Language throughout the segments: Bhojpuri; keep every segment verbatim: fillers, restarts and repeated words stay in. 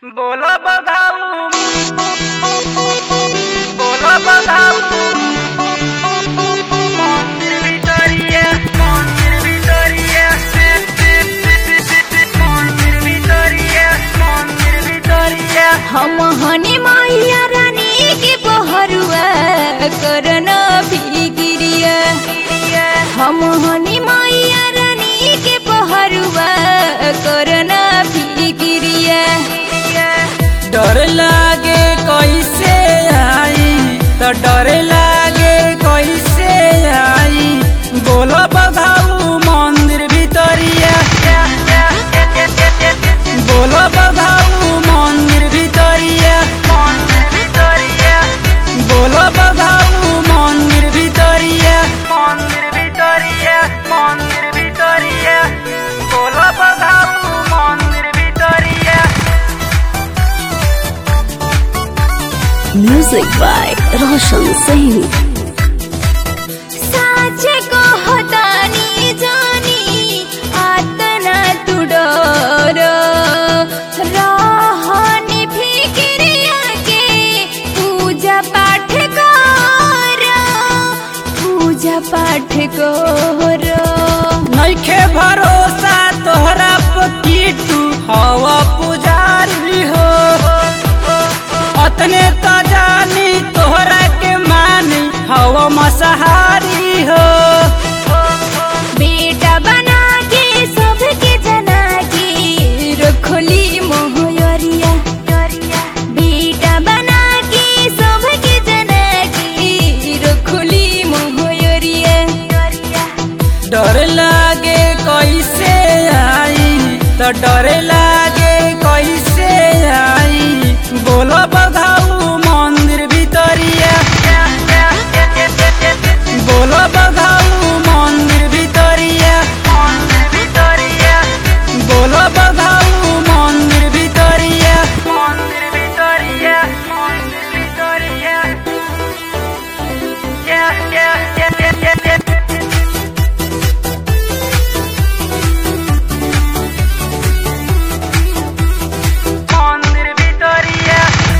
बोलो बधाऊ बोलो बधाऊ मंदिर भितरिया मंदिर भितरिया मंदिर भितरिया मंदिर भितरिया हम हनी मैया रानी के बहरुआ करना फिक्रिया हम हनी मैया रानी के बहरुआ करना फिक्रिया। डर लागे कैसे आई तो डर लागे कैसे आई बोलो बधाऊ मंदिर भितरिया बोलो बधाऊ मंदिर भितरिया मंदिर भितरिया बोलो बधाऊ मंदिर भितरिया मंदिर भितरिया मंदिर भितरिया बोलो बधाऊ मंदिर भितरिया। Music by Roshan Singh. साचे को होतानी जानी आतना तू डर रहनी फिक्रिया के पूजा पाठ कर पूजा पाठ कर। नइखे भरोसा तोहरा पकीटू हवा पुजारी हो अतने तो जानी तोहरा के मानी हवा मसहारी हो। बेटा बना के सबके जना के रखली मोहरिया बेटा बना के सबके जना के रखली मोहरिया। डर लागे कैसे आई तो डर लागे कैसे आई बोलो बधाऊ मंदिर भितरिया बोलो बधाऊ मंदिर भितरिया मंदिर भितरिया बोलो बधाऊ मंदिर भितरिया मंदिर भितरिया मंदिर भितरिया या या या या या मंदिर भितरिया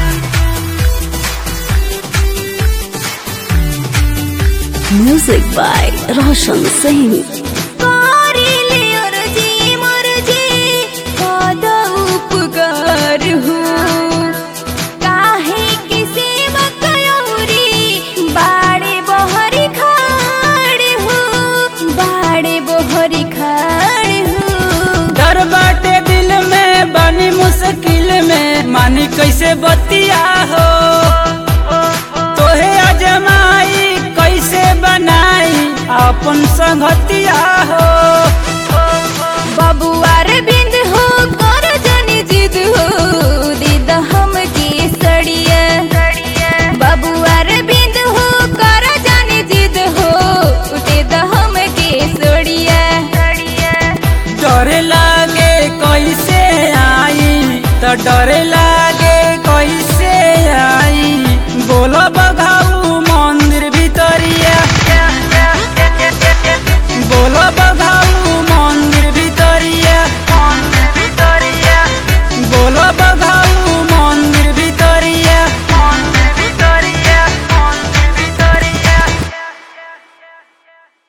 म्यूजिक बाय रोशन सिंह। करिले अर्जी मर्जी पद उपकार हो काहे के सेवा कयोरी बाड़े बहरी खाड़ हो बाड़े बहरी खाड़ हो। डर बाटे दिल में बनी मुश्किल में मानी कैसे बतिया हो तोहे अजमाई कैसे बनाई अपन संगतिया हो। बबुआर बिंद हो कर जनी जिद हो दीद हम की सड़िया बबुआर बिंद हो कर जनी जिद हो दीद हम की सड़िया। डर लागे कैसे आई तो डर लागे